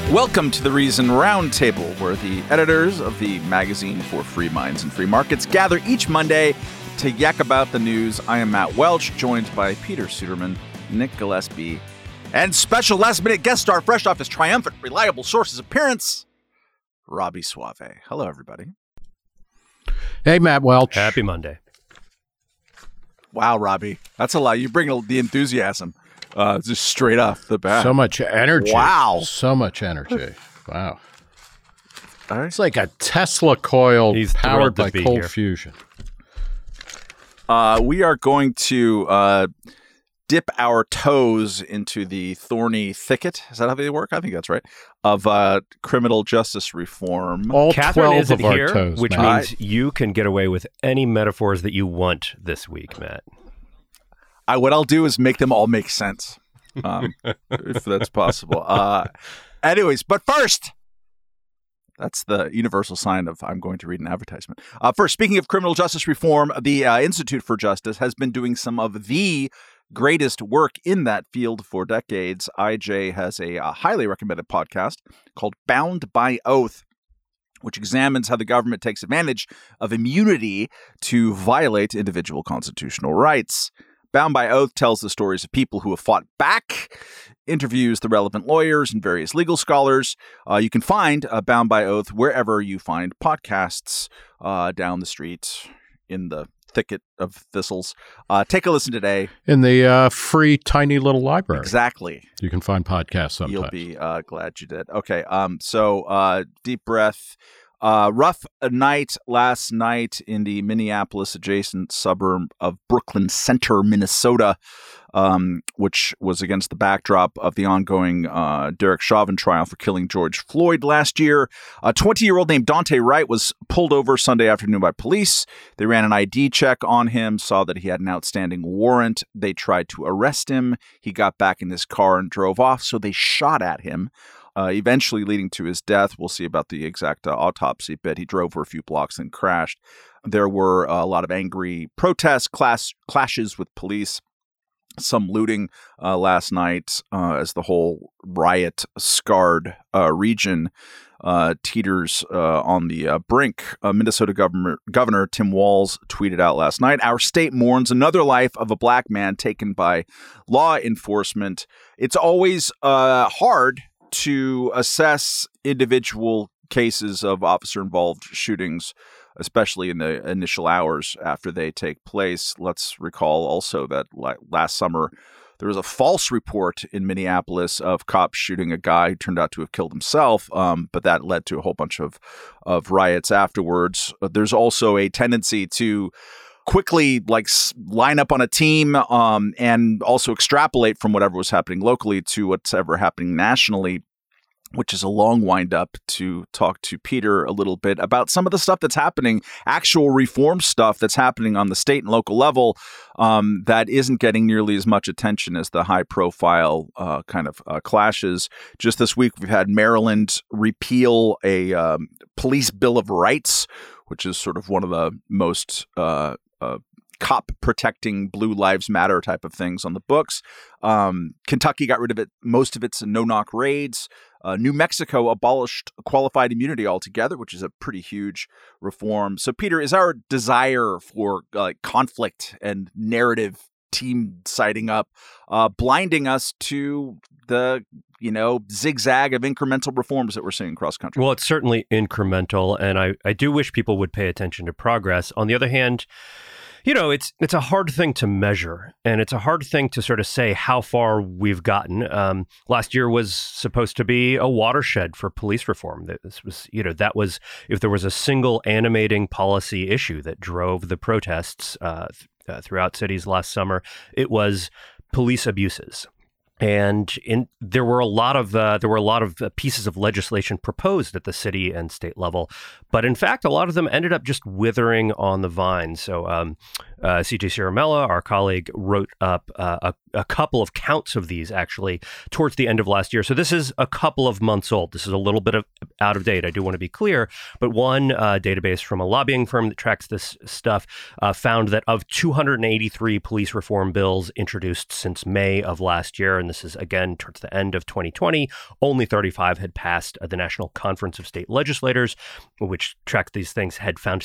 Welcome to the Reason Roundtable, where the editors of the magazine for free minds and free markets gather each Monday to yak about the news. I am Matt Welch, joined by Peter Suderman, Nick Gillespie, and special last-minute guest star, fresh off his triumphant Reliable Sources appearance, Robbie Suave. Hello, everybody. Hey, Matt Welch. Happy Monday. Wow, Robbie. That's a lot. You bring the enthusiasm just straight off the bat. So much energy. Wow. So much energy. Wow. All right. It's like a Tesla coil He's powered thrilled to by be cold here. fusion. We are going to dip our toes into the thorny thicket. Is that how they work? I think that's right. Of criminal justice reform. All Catherine 12 isn't of our here, toes, which Matt. means you can get away with any metaphors that you want this week, Matt. What I'll do is make them all make sense, if that's possible. Anyways, but first, that's the universal sign of I'm going to read an advertisement. First, speaking of criminal justice reform, the Institute for Justice has been doing some of the greatest work in that field for decades. IJ has a highly recommended podcast called Bound by Oath, which examines how the government takes advantage of immunity to violate individual constitutional rights. Bound by Oath tells the stories of people who have fought back, interviews the relevant lawyers and various legal scholars. You can find Bound by Oath wherever you find podcasts, down the street, in the thicket of thistles. Take a listen today. In the free tiny little library. Exactly. You can find podcasts sometimes. You'll be glad you did. Okay, so deep breath. Rough night last night in the Minneapolis-adjacent suburb of Brooklyn Center, Minnesota, which was against the backdrop of the ongoing Derek Chauvin trial for killing George Floyd last year. A 20-year-old named Daunte Wright was pulled over Sunday afternoon by police. They ran an ID check on him, saw that he had an outstanding warrant. They tried to arrest him. He got back in his car and drove off, so they shot at him. Eventually leading to his death. We'll see about the exact autopsy bit. He drove for a few blocks and crashed. There were a lot of angry protests, clashes with police, some looting last night as the whole riot-scarred region teeters on the brink. Minnesota Governor Tim Walz tweeted out last night, "Our state mourns another life of a black man taken by law enforcement." It's always hard to assess individual cases of officer-involved shootings, especially in the initial hours after they take place. Let's recall also that last summer, there was a false report in Minneapolis of cops shooting a guy who turned out to have killed himself, but that led to a whole bunch of riots afterwards. There's also a tendency to quickly line up on a team and also extrapolate from whatever was happening locally to what's ever happening nationally, which is a long wind up to talk to Peter a little bit about some of the stuff that's happening, actual reform stuff that's happening on the state and local level that isn't getting nearly as much attention as the high profile clashes. Just this week, we've had Maryland repeal a police bill of rights, which is sort of one of the most cop protecting Blue Lives Matter type of things on the books. Kentucky got rid of most of its no-knock raids. New Mexico abolished qualified immunity altogether, which is a pretty huge reform. So, Peter, is our desire for conflict and narrative team siding up blinding us to the zigzag of incremental reforms that we're seeing across country? Well, it's certainly incremental, and I do wish people would pay attention to progress. On the other hand, it's a hard thing to measure, and it's a hard thing to sort of say how far we've gotten. Last year was supposed to be a watershed for police reform. This was, that was, if there was a single animating policy issue that drove the protests throughout cities last summer, it was police abuses. And there were a lot of pieces of legislation proposed at the city and state level, but in fact, a lot of them ended up just withering on the vine. So CJ Ciaramella, our colleague, wrote up a couple of counts of these actually towards the end of last year. So this is a couple of months old. This is a little bit of out of date. I do want to be clear. But one database from a lobbying firm that tracks this stuff found that of 283 police reform bills introduced since May of last year, and this is again towards the end of 2020, only 35 had passed. The National Conference of State Legislators, which tracked these things, had found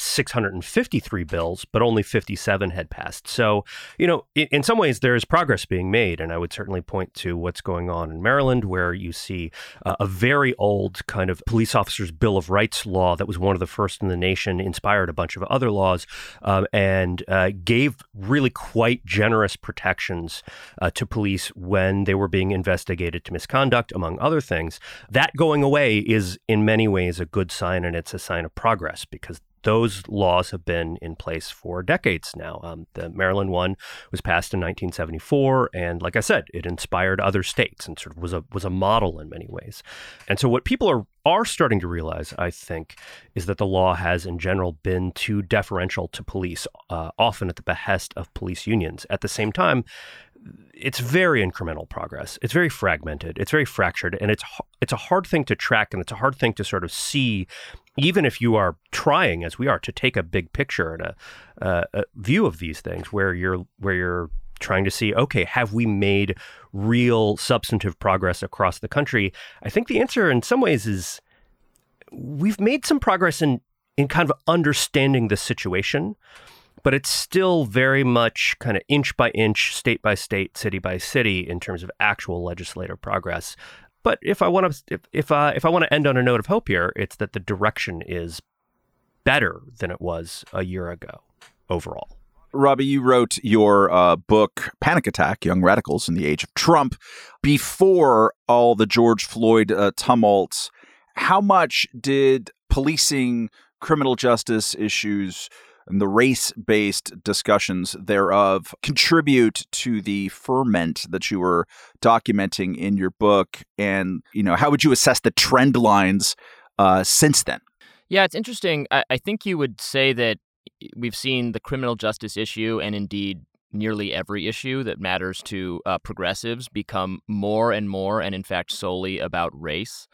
653 bills, but only 57 had passed. So, in some ways, there is progress being made. And I would certainly point to what's going on in Maryland, where you see a very old kind of police officers' Bill of Rights law that was one of the first in the nation, inspired a bunch of other laws, and gave really quite generous protections to police when they were being investigated to misconduct, among other things. That going away is in many ways a good sign, and it's a sign of progress because those laws have been in place for decades now. The Maryland one was passed in 1974, and like I said, it inspired other states and sort of was a model in many ways. And so what people are starting to realize, I think, is that the law has in general been too deferential to police, often at the behest of police unions. At the same time, it's very incremental progress. It's very fragmented. It's very fractured, and it's a hard thing to track, and it's a hard thing to sort of see, even if you are trying, as we are, to take a big picture and a view of these things, where you're trying to see, okay, have we made real substantive progress across the country? I think the answer, in some ways, is we've made some progress in kind of understanding the situation. But it's still very much kind of inch by inch, state by state, city by city in terms of actual legislative progress. But if I want to end on a note of hope here, it's that the direction is better than it was a year ago overall. Robbie, you wrote your book, Panic Attack, Young Radicals in the Age of Trump, before all the George Floyd tumults. How much did policing, criminal justice issues, and the race-based discussions thereof contribute to the ferment that you were documenting in your book? And, how would you assess the trend lines since then? Yeah, it's interesting. I think you would say that we've seen the criminal justice issue, and indeed nearly every issue that matters to progressives, become more and more, and in fact solely about race.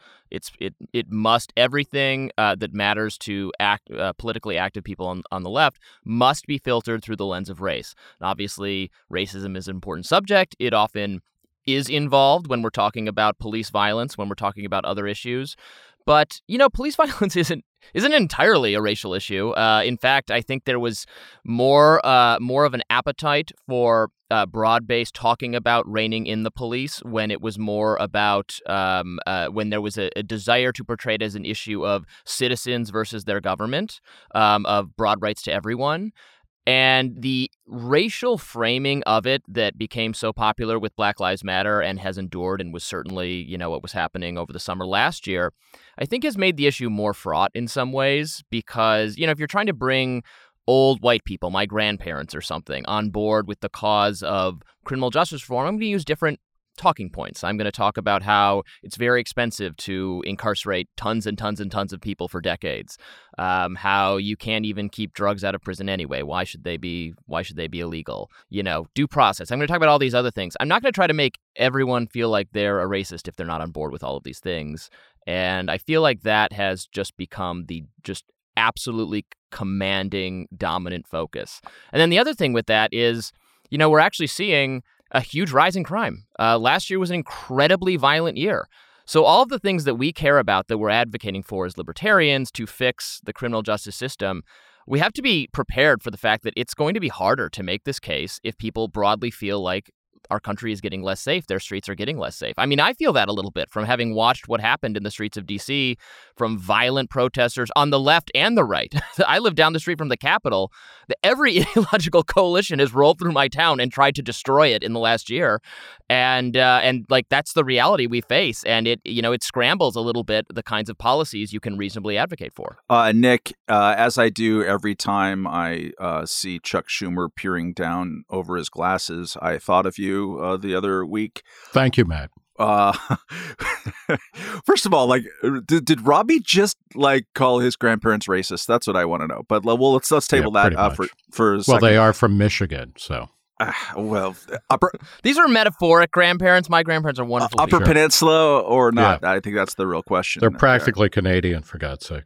It must, everything that matters to politically active people on the left must be filtered through the lens of race. And obviously, racism is an important subject. It often is involved when we're talking about police violence, when we're talking about other issues. But, police violence isn't entirely a racial issue. In fact, I think there was more of an appetite for broad-based talking about reining in the police when it was more about when there was a desire to portray it as an issue of citizens versus their government, of broad rights to everyone. And the racial framing of it that became so popular with Black Lives Matter and has endured and was certainly, what was happening over the summer last year, I think has made the issue more fraught in some ways because, if you're trying to bring old white people, my grandparents or something, on board with the cause of criminal justice reform, I'm going to use different talking points. I'm going to talk about how it's very expensive to incarcerate tons and tons and tons of people for decades. How you can't even keep drugs out of prison anyway. Why should they be illegal? Due process. I'm going to talk about all these other things. I'm not going to try to make everyone feel like they're a racist if they're not on board with all of these things. And I feel like that has just become the just absolutely commanding dominant focus. And then the other thing with that is, we're actually seeing a huge rise in crime. Last year was an incredibly violent year. So all of the things that we care about, that we're advocating for as libertarians to fix the criminal justice system, we have to be prepared for the fact that it's going to be harder to make this case if people broadly feel like our country is getting less safe, their streets are getting less safe. I mean, I feel that a little bit from having watched what happened in the streets of D.C. from violent protesters on the left and the right. I live down the street from the Capitol. Every ideological coalition has rolled through my town and tried to destroy it in the last year. And that's the reality we face. And it scrambles a little bit the kinds of policies you can reasonably advocate for. Nick, as I do every time I see Chuck Schumer peering down over his glasses, I thought of you the other week. Thank you, Matt. First of all, did Robbie just call his grandparents racist? That's what I want to know. But let's table that for a second. Well, they are from Michigan, so. Well, These are metaphoric grandparents. My grandparents are wonderful Upper people. Peninsula or not? Yeah. I think that's the real question. They're practically Canadian, for God's sake.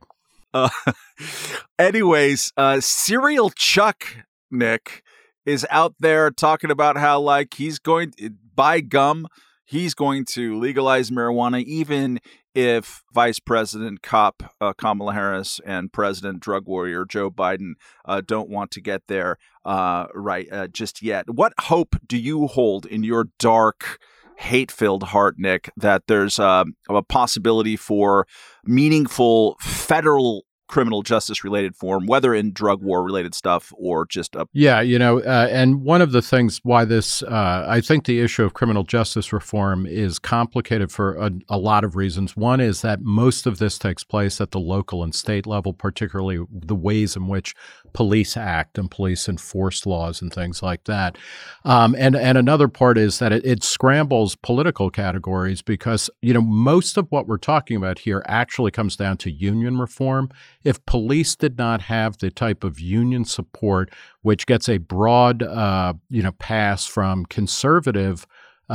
Anyways, Serial Chuck, Nick, is out there talking about how, like, he's going to, by gum, he's going to legalize marijuana, even if Vice President Cop Kamala Harris and President Drug Warrior Joe Biden don't want to get there just yet. What hope do you hold in your dark, hate-filled heart, Nick, that there's a possibility for meaningful federal criminal justice related form, whether in drug war related stuff or just a... Yeah, and one of the things why this, I think the issue of criminal justice reform is complicated for a lot of reasons. One is that most of this takes place at the local and state level, particularly the ways in which police act and police enforce laws and things like that. And another part is that it scrambles political categories because, most of what we're talking about here actually comes down to union reform. If police did not have the type of union support, which gets a broad, pass from conservative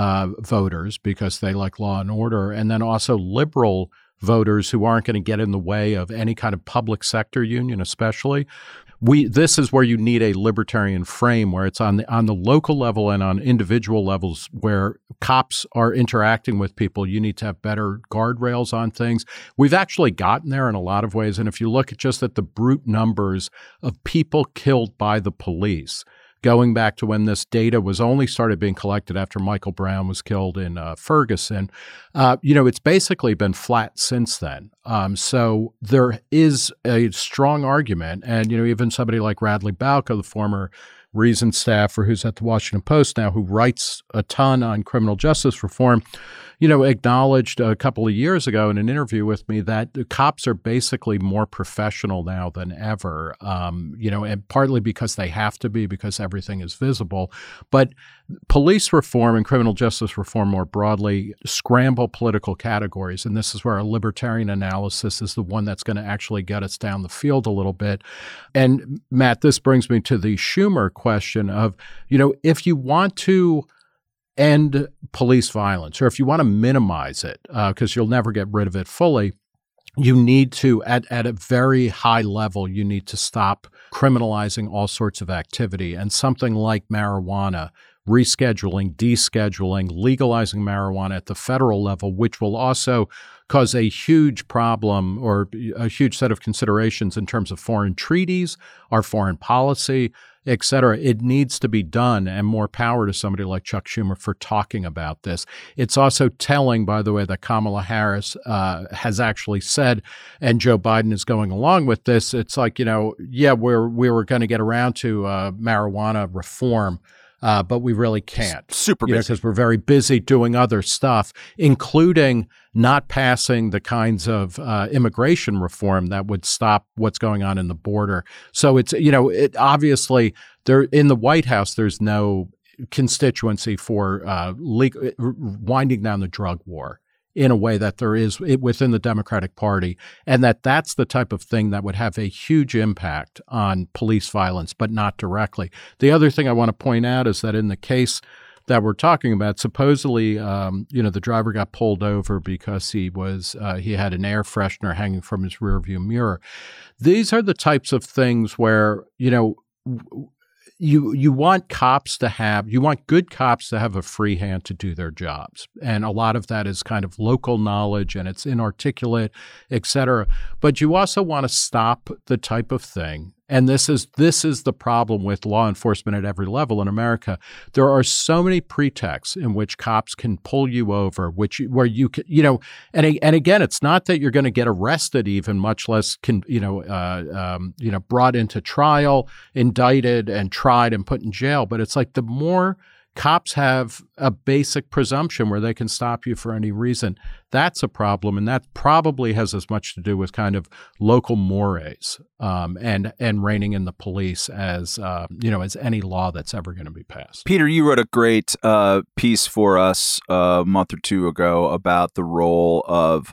voters because they like law and order, and then also liberal voters who aren't going to get in the way of any kind of public sector union, especially. This is where you need a libertarian frame where it's on the local level and on individual levels where cops are interacting with people. You need to have better guardrails on things. We've actually gotten there in a lot of ways. And if you look at the brute numbers of people killed by the police, going back to when this data was only started being collected after Michael Brown was killed in Ferguson, it's basically been flat since then. So there is a strong argument, and even somebody like Radley Balco, the former Reason staffer who's at the Washington Post now, who writes a ton on criminal justice reform, acknowledged a couple of years ago in an interview with me that the cops are basically more professional now than ever, and partly because they have to be, because everything is visible. But police reform and criminal justice reform more broadly scramble political categories, and this is where a libertarian analysis is the one that's going to actually get us down the field a little bit. And Matt, this brings me to the Schumer question of, if you want to end police violence, or if you want to minimize it, because you'll never get rid of it fully, you need to, at a very high level, you need to stop criminalizing all sorts of activity. And something like marijuana, rescheduling, descheduling, legalizing marijuana at the federal level, which will also cause a huge problem or a huge set of considerations in terms of foreign treaties, our foreign policy, et cetera. It needs to be done, and more power to somebody like Chuck Schumer for talking about this. It's also telling, by the way, that Kamala Harris has actually said, and Joe Biden is going along with this, it's like, we were going to get around to marijuana reform, but we really can't. Super busy. Because we're very busy doing other stuff, including not passing the kinds of immigration reform that would stop what's going on in the border. So it's, obviously there in the White House, there's no constituency for winding down the drug war in a way that there is within the Democratic Party, and that's the type of thing that would have a huge impact on police violence, but not directly. The other thing I want to point out is that in the case that we're talking about, supposedly, the driver got pulled over because he had an air freshener hanging from his rearview mirror. These are the types of things where, you want good cops to have a free hand to do their jobs. And a lot of that is kind of local knowledge and it's inarticulate, et cetera. But you also want to stop the type of thing. And this is the problem with law enforcement at every level in America. There are so many pretexts in which cops can pull you over, where you can, and again, it's not that you're going to get arrested, even much less brought into trial, indicted, and tried and put in jail. But it's like the more cops have a basic presumption where they can stop you for any reason, that's a problem. And that probably has as much to do with kind of local mores and reining in the police as any law that's ever going to be passed. Peter, you wrote a great piece for us a month or two ago about the role of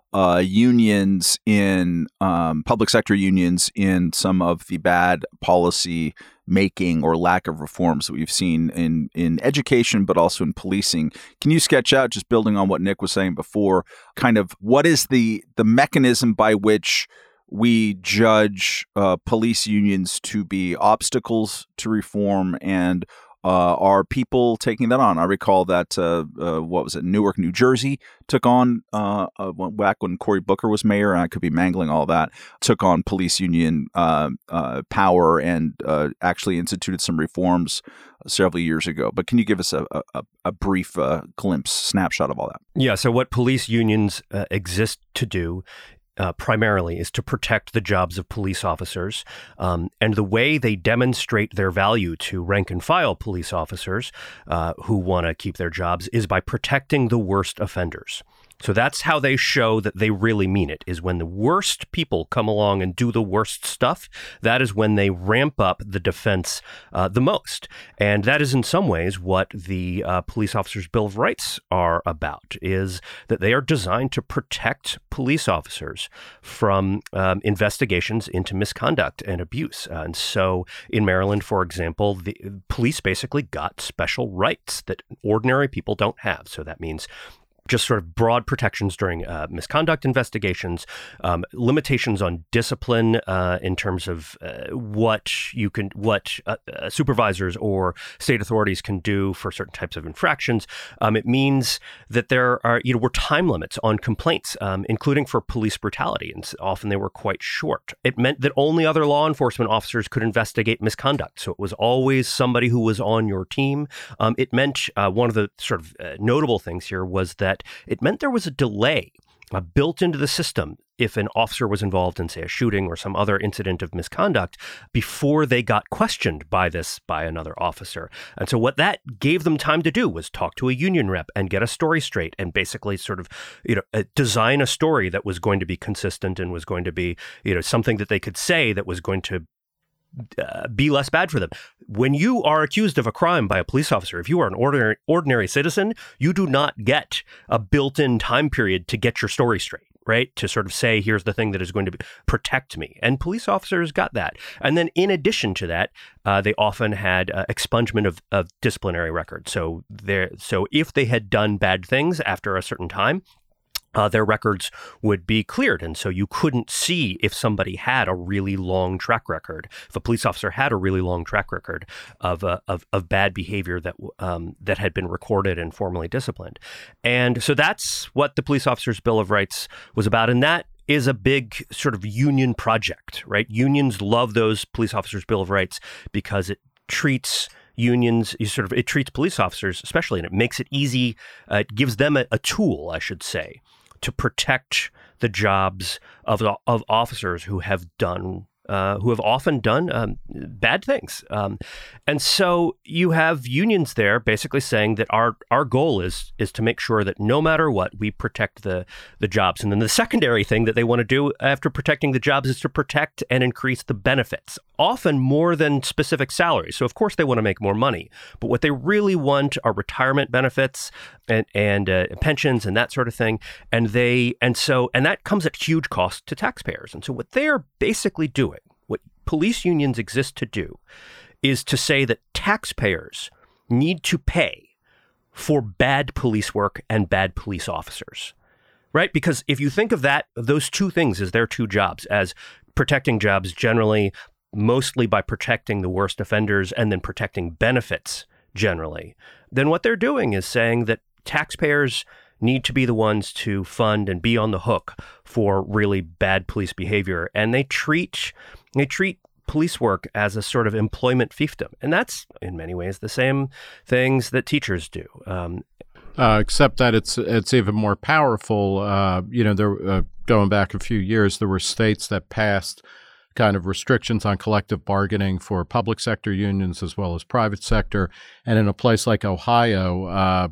unions in public sector unions in some of the bad policy making or lack of reforms that we've seen in education, but also in policing. Can you sketch out, just building on what Nick was saying before, kind of what is the mechanism by which we judge police unions to be obstacles to reform, and are people taking that on? I recall that, what was it, Newark, New Jersey took on, back when Cory Booker was mayor, and I could be mangling all that, took on police union power and actually instituted some reforms several years ago. But can you give us a brief glimpse, snapshot of all that? Yeah, so what police unions exist to do primarily is to protect the jobs of police officers. And the way they demonstrate their value to rank and file police officers who want to keep their jobs is by protecting the worst offenders. So that's how they show that they really mean it, is when the worst people come along and do the worst stuff. That is when they ramp up the defense the most. And that is in some ways what the Police Officers' Bill of Rights are about, is that they are designed to protect police officers from investigations into misconduct and abuse. And so in Maryland, for example, the police basically got special rights that ordinary people don't have. So that means just sort of broad protections during misconduct investigations, limitations on discipline in terms of what supervisors or state authorities can do for certain types of infractions. It means that there are, were time limits on complaints, including for police brutality, and often they were quite short. It meant that only other law enforcement officers could investigate misconduct, so it was always somebody who was on your team. It meant one of the sort of notable things here was that it meant there was a delay built into the system if an officer was involved in, say, a shooting or some other incident of misconduct before they got questioned by another officer. And so what that gave them time to do was talk to a union rep and get a story straight and basically sort of, design a story that was going to be consistent and was going to be, something that they could say that was going to be less bad for them. When you are accused of a crime by a police officer, if you are an ordinary citizen, you do not get a built-in time period to get your story straight, right? To sort of say, here's the thing that is going to protect me. And police officers got that. And then in addition to that, they often had expungement of disciplinary records. So if they had done bad things after a certain time, their records would be cleared. And so you couldn't see if somebody had a really long track record, if a police officer had a really long track record of bad behavior that had been recorded and formally disciplined. And so that's what the Police Officers' Bill of Rights was about. And that is a big sort of union project, right? Unions love those Police Officers' Bill of Rights because it treats unions, it treats police officers especially, and it makes it easy, it gives them a tool, I should say, to protect the jobs of officers who have often done bad things. And so you have unions there basically saying that our goal is to make sure that no matter what, we protect the jobs. And then the secondary thing that they want to do after protecting the jobs is to protect and increase the benefits, often more than specific salaries. So of course they want to make more money, but what they really want are retirement benefits and pensions and that sort of thing. And that comes at huge cost to taxpayers. And so what they are basically doing, what police unions exist to do, is to say that taxpayers need to pay for bad police work and bad police officers, right? Because if you think of those two things as their two jobs, as protecting jobs generally, mostly by protecting the worst offenders and then protecting benefits generally, then what they're doing is saying that taxpayers need to be the ones to fund and be on the hook for really bad police behavior. And they treat police work as a sort of employment fiefdom. And that's in many ways the same things that teachers do. Except that it's even more powerful. Going back a few years, there were states that passed kind of restrictions on collective bargaining for public sector unions as well as private sector. And in a place like Ohio,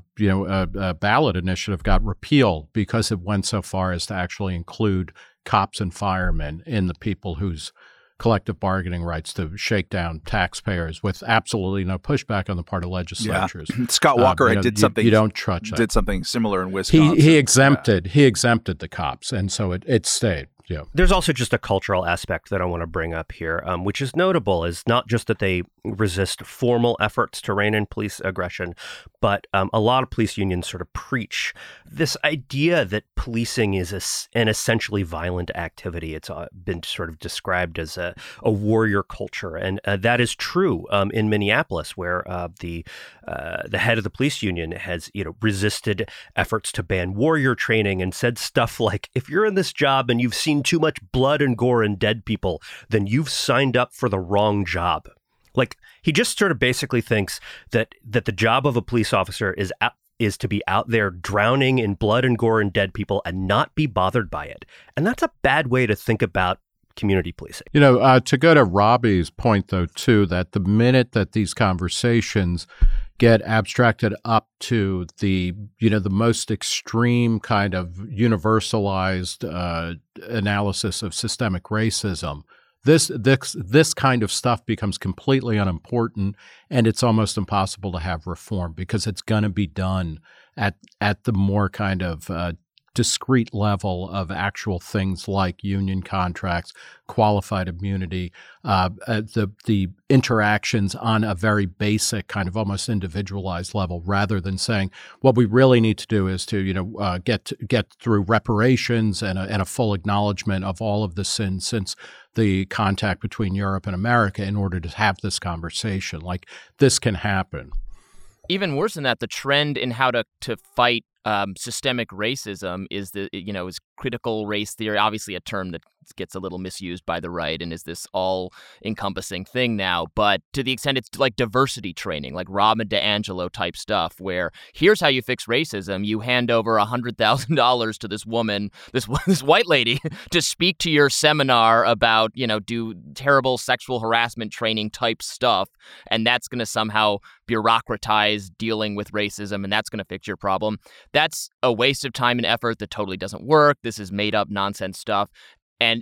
a ballot initiative got repealed because it went so far as to actually include cops and firemen in the people whose collective bargaining rights to shake down taxpayers with absolutely no pushback on the part of legislatures. Yeah. Scott Walker did something. You don't touch that. Did something similar in Wisconsin. He exempted the cops, and so it stayed. Yeah. There's also just a cultural aspect that I want to bring up here, which is notable, is not just that they resist formal efforts to rein in police aggression, but a lot of police unions sort of preach this idea that policing is an essentially violent activity. It's been sort of described as a warrior culture, and that is true in Minneapolis, where the head of the police union has resisted efforts to ban warrior training and said stuff like, if you're in this job and you've seen too much blood and gore and dead people, then you've signed up for the wrong job. Like, he just sort of basically thinks that the job of a police officer is to be out there drowning in blood and gore and dead people and not be bothered by it. And that's a bad way to think about community policing. To go to Robbie's point, though, too, that the minute that these conversations get abstracted up to the most extreme kind of universalized analysis of systemic racism, this kind of stuff becomes completely unimportant, and it's almost impossible to have reform because it's going to be done at the more kind of discrete level of actual things like union contracts, qualified immunity, the interactions on a very basic kind of almost individualized level, rather than saying what we really need to do is to get through reparations and a full acknowledgement of all of the sins since the contact between Europe and America in order to have this conversation. Like, this can happen. Even worse than that, the trend in how to fight systemic racism is is critical race theory, obviously a term that gets a little misused by the right and is this all-encompassing thing now. But to the extent it's like diversity training, like Robin DiAngelo type stuff, where here's how you fix racism. You hand over $100,000 to this woman, this white lady, to speak to your seminar about, do terrible sexual harassment training type stuff. And that's going to somehow bureaucratize dealing with racism, and that's going to fix your problem. That's a waste of time and effort that totally doesn't work. This is made up nonsense stuff. And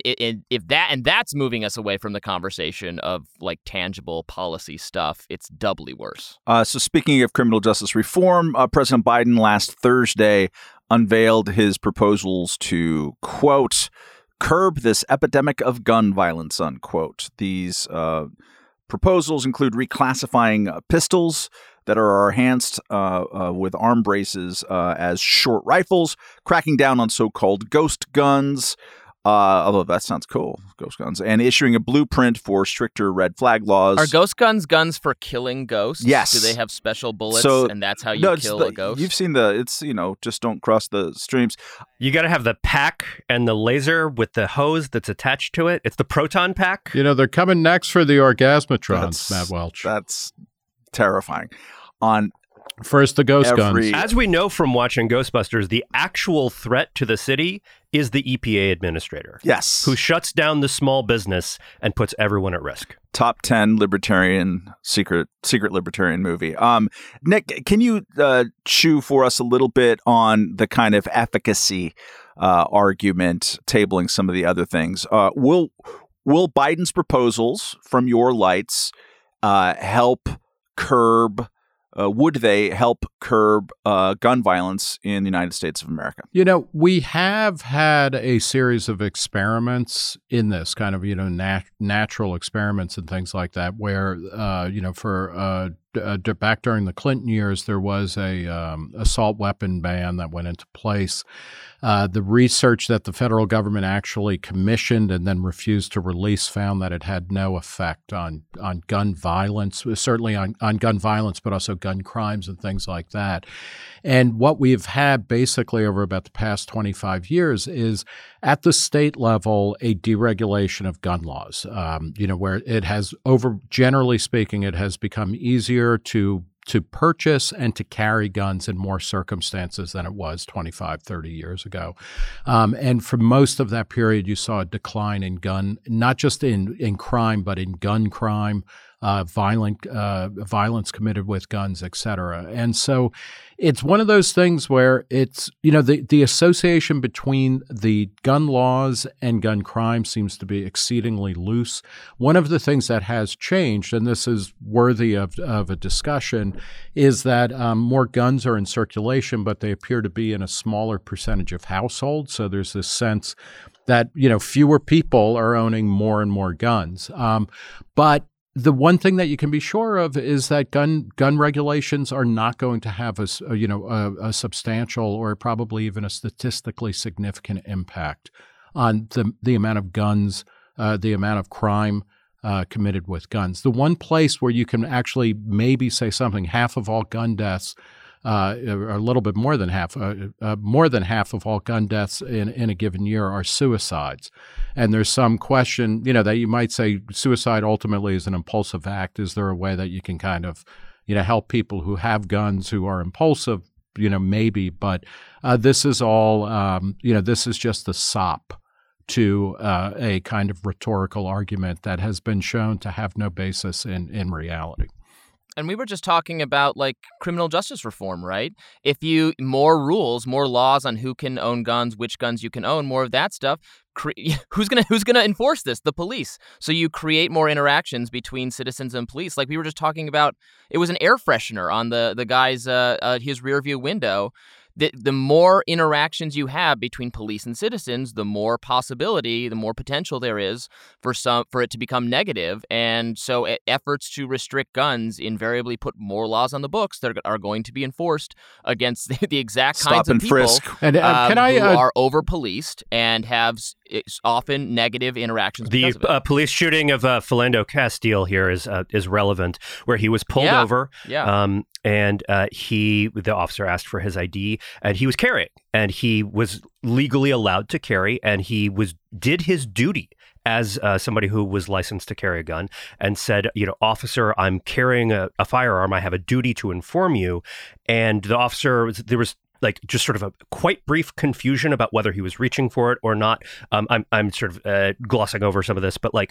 that's moving us away from the conversation of like tangible policy stuff. It's doubly worse. So speaking of criminal justice reform, President Biden last Thursday unveiled his proposals to, quote, curb this epidemic of gun violence, unquote. These proposals include reclassifying pistols that are enhanced with arm braces as short rifles, cracking down on so-called ghost guns, although that sounds cool, ghost guns, and issuing a blueprint for stricter red flag laws. Are ghost guns guns for killing ghosts? Yes. Do they have special bullets and that's how you kill a ghost? You've seen just don't cross the streams. You got to have the pack and the laser with the hose that's attached to it. It's the proton pack. They're coming next for the orgasmatrons, Matt Welch. That's terrifying. On first, the ghost guns. As we know from watching Ghostbusters, the actual threat to the city is the EPA administrator. Yes. Who shuts down the small business and puts everyone at risk. Top 10 libertarian, secret libertarian movie. Nick, can you chew for us a little bit on the kind of efficacy argument, tabling some of the other things? Will Biden's proposals from your lights help curb would they help curb gun violence in the United States of America? We have had a series of experiments in this kind of, natural experiments and things like that, where, back during the Clinton years, there was a assault weapon ban that went into place. The research that the federal government actually commissioned and then refused to release found that it had no effect on gun violence, certainly on gun violence, but also gun crimes and things like that. And what we've had basically over about the past 25 years is at the state level a deregulation of gun laws, where it has, generally speaking, it has become easier to purchase and to carry guns in more circumstances than it was 25, 30 years ago. And for most of that period, you saw a decline in gun, not just in crime, but in gun crime. violence committed with guns, et cetera. And so it's one of those things where it's, the association between the gun laws and gun crime seems to be exceedingly loose. One of the things that has changed, and this is worthy of a discussion, is that more guns are in circulation, but they appear to be in a smaller percentage of households. So there's this sense that, fewer people are owning more and more guns. But the one thing that you can be sure of is that gun regulations are not going to have a substantial or probably even a statistically significant impact on the amount of guns, the amount of crime committed with guns. The one place where you can actually maybe say something, half of all gun deaths, or a little bit more than half of all gun deaths in a given year are suicides. And there's some question, that you might say suicide ultimately is an impulsive act. Is there a way that you can kind of, help people who have guns who are impulsive? Maybe, but this is all, this is just a sop to a kind of rhetorical argument that has been shown to have no basis in reality. And we were just talking about criminal justice reform, right? If more rules, more laws on who can own guns, which guns you can own, more of that stuff. Who's gonna enforce this? The police. So you create more interactions between citizens and police. Like we were just talking about, it was an air freshener on the guy's his rear view window. The more interactions you have between police and citizens, the more possibility, the more potential there is for it to become negative. And so efforts to restrict guns invariably put more laws on the books that are going to be enforced against the exact kinds of people who are over-policed and have often negative interactions. The police shooting of Philando Castile here is relevant, where he was pulled over. Yeah. And the officer asked for his ID, and he was carrying, and he was legally allowed to carry, and he did his duty as somebody who was licensed to carry a gun, and said, officer, I'm carrying a firearm. I have a duty to inform you. And the officer, there was just sort of a quite brief confusion about whether he was reaching for it or not. I'm sort of glossing over some of this, but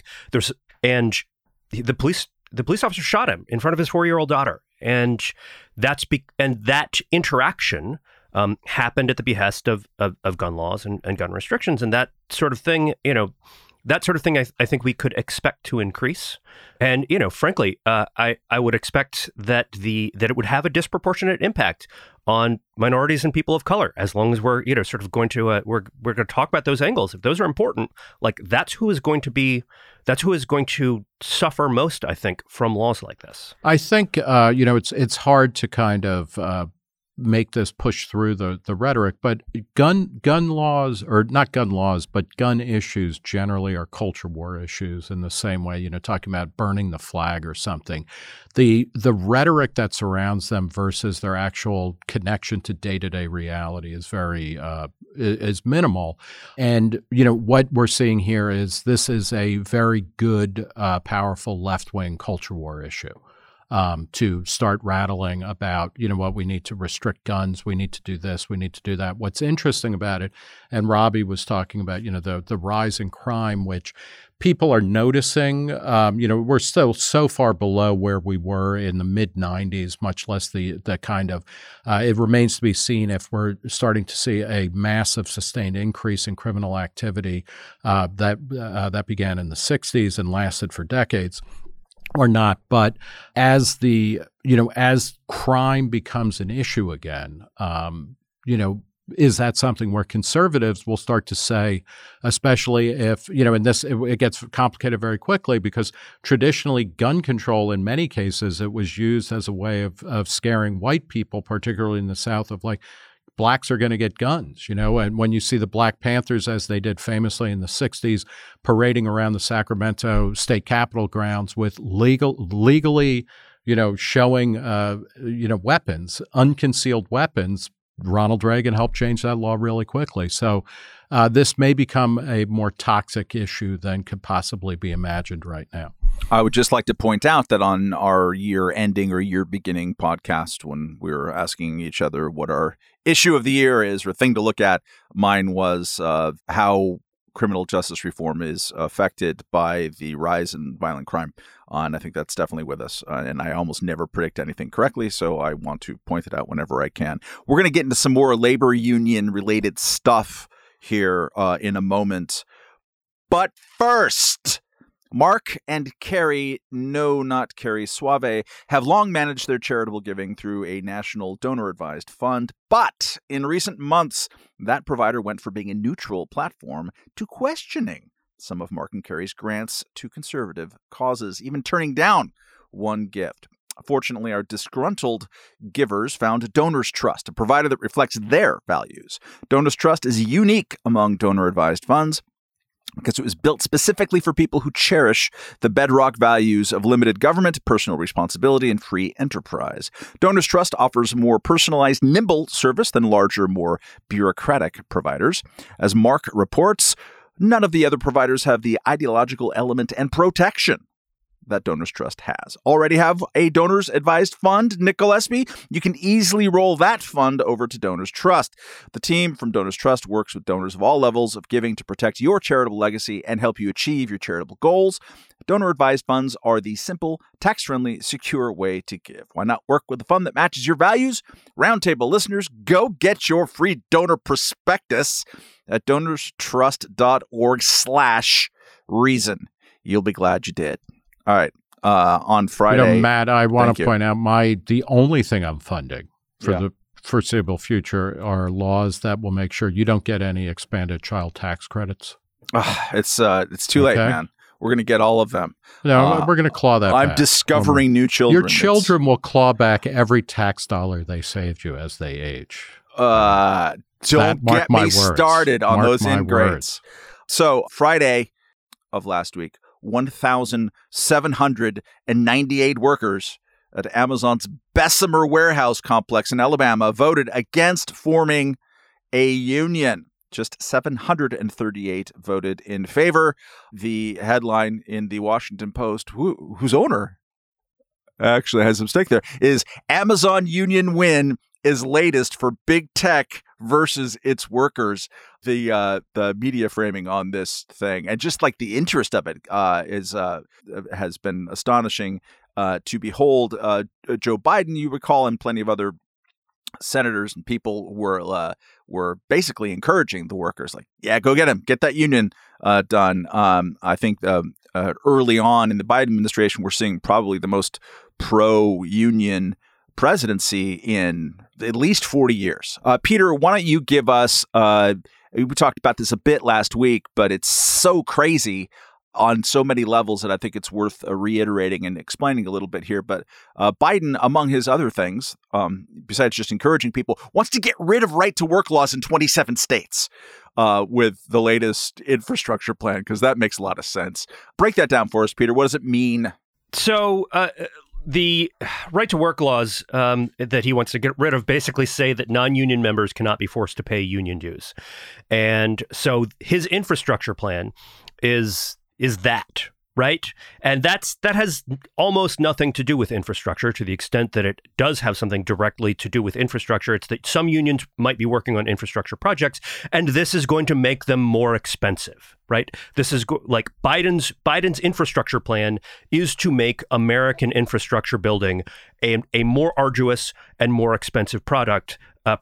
the police officer shot him in front of his 4-year-old daughter. And that interaction happened at the behest of gun laws and gun restrictions, and that sort of thing. I think we could expect to increase. And frankly, I would expect that it would have a disproportionate impact on minorities and people of color, as long as we're sort of going to we're going to talk about those angles. If those are important, that's who is going to suffer most, I think, from laws like this. I think it's hard to kind of make this push through the rhetoric, but gun laws, or not gun laws, but gun issues generally are culture war issues in the same way, talking about burning the flag or something. The rhetoric that surrounds them versus their actual connection to day-to-day reality is very is minimal. And what we're seeing here is this is a very good, powerful left-wing culture war issue. To start rattling about, what we need to restrict guns, we need to do this, we need to do that. What's interesting about it, and Robbie was talking about, the rise in crime, which people are noticing. We're still so far below where we were in the mid-'90s, much less the kind of, it remains to be seen if we're starting to see a massive sustained increase in criminal activity that began in the 60s and lasted for decades. Or not, but as as crime becomes an issue again, is that something where conservatives will start to say, especially if, and it gets complicated very quickly, because traditionally gun control, in many cases, it was used as a way of scaring white people, particularly in the South, of blacks are going to get guns, and when you see the Black Panthers, as they did famously in the 60s, parading around the Sacramento state capitol grounds with legally, showing, weapons, unconcealed weapons, Ronald Reagan helped change that law really quickly. So this may become a more toxic issue than could possibly be imagined right now. I would just like to point out that on our year-ending or year-beginning podcast, when we were asking each other what our issue of the year is or thing to look at, mine was how criminal justice reform is affected by the rise in violent crime. And I think that's definitely with us. And I almost never predict anything correctly, so I want to point it out whenever I can. We're going to get into some more labor union-related stuff here in a moment. But first, Mark and Carrie, no, not Carrie Suave, have long managed their charitable giving through a national donor-advised fund. But in recent months, that provider went from being a neutral platform to questioning some of Mark and Carrie's grants to conservative causes, even turning down one gift. Fortunately, our disgruntled givers found Donors Trust, a provider that reflects their values. Donors Trust is unique among donor-advised funds because it was built specifically for people who cherish the bedrock values of limited government, personal responsibility, and free enterprise. Donors Trust offers more personalized, nimble service than larger, more bureaucratic providers. As Mark reports, none of the other providers have the ideological element and protection that Donors Trust has. Already have a Donors Advised Fund, Nick Gillespie? You can easily roll that fund over to Donors Trust. The team from Donors Trust works with donors of all levels of giving to protect your charitable legacy and help you achieve your charitable goals. Donor Advised Funds are the simple, tax-friendly, secure way to give. Why not work with a fund that matches your values? Roundtable listeners, go get your free donor prospectus at donorstrust.org/reason. You'll be glad you did. All right. On Friday, Matt, I want to point out the only thing I'm funding for the foreseeable future are laws that will make sure you don't get any expanded child tax credits. It's too late, man. We're going to get all of them. No, we're going to claw that back. I'm discovering new children. Your children will claw back every tax dollar they saved you as they age. Don't get me started on those ingrates. So Friday of last week, 1,798 workers at Amazon's Bessemer warehouse complex in Alabama voted against forming a union. Just 738 voted in favor. The headline in the Washington Post, whose owner actually has some stake there, is Amazon union win is latest for big tech versus its workers. The media framing on this thing and just like the interest of it has been astonishing to behold. Joe Biden, you recall, and plenty of other senators and people were basically encouraging the workers, like, yeah, go get him, get that union done. I think early on in the Biden administration, we're seeing probably the most pro-union presidency in at least 40 years. Peter, why don't you give us, we talked about this a bit last week, but it's so crazy on so many levels that I think it's worth reiterating and explaining a little bit here. But Biden, among his other things, besides just encouraging people, wants to get rid of right-to-work laws in 27 states with the latest infrastructure plan, because that makes a lot of sense. Break that down for us, Peter. What does it mean? So the right-to-work laws that he wants to get rid of basically say that non-union members cannot be forced to pay union dues. And so his infrastructure plan is that, right? And that has almost nothing to do with infrastructure, to the extent that it does have something directly to do with infrastructure. It's that some unions might be working on infrastructure projects, and this is going to make them more expensive, right? This is like Biden's infrastructure plan is to make American infrastructure building a more arduous and more expensive project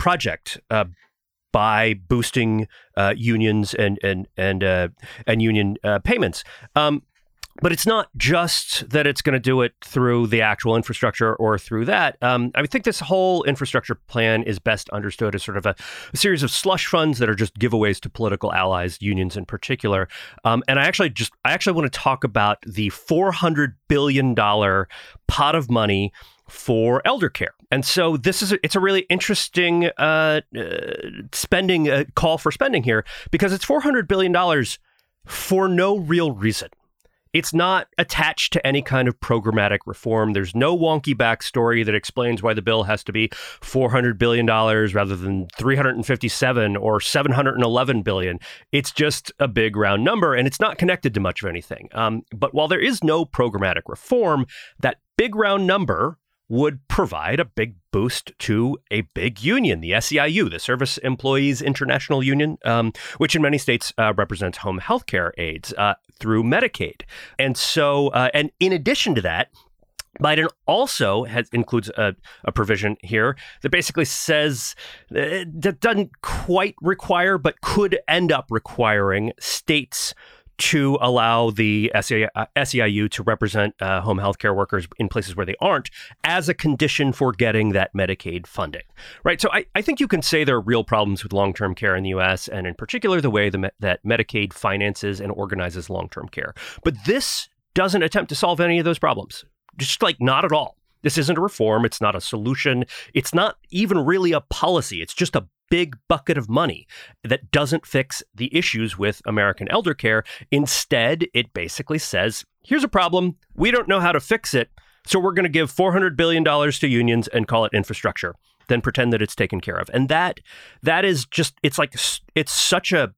by boosting unions and union payments. But it's not just that it's going to do it through the actual infrastructure or through that. I think this whole infrastructure plan is best understood as sort of a series of slush funds that are just giveaways to political allies, unions in particular. And I actually want to talk about the $400 billion pot of money for elder care. And so it's a really interesting spending call for spending here, because it's $400 billion for no real reason. It's not attached to any kind of programmatic reform. There's no wonky backstory that explains why the bill has to be $400 billion rather than $357 or $711 billion. It's just a big round number, and it's not connected to much of anything. But while there is no programmatic reform, that big round number would provide a big boost to a big union, the SEIU, the Service Employees International Union, which in many states represents home health care aides through Medicaid. And so, and in addition to that, Biden also includes a provision here that basically says that doesn't quite require, but could end up requiring states to allow the SEIU to represent home health care workers in places where they aren't as a condition for getting that Medicaid funding, right? So I think you can say there are real problems with long-term care in the U.S. and in particular the way that Medicaid finances and organizes long-term care. But this doesn't attempt to solve any of those problems. Just like not at all. This isn't a reform. It's not a solution. It's not even really a policy. It's just a big bucket of money that doesn't fix the issues with American elder care. Instead, it basically says, here's a problem. We don't know how to fix it. So we're going to give $400 billion to unions and call it infrastructure, then pretend that it's taken care of. And that is just, it's such a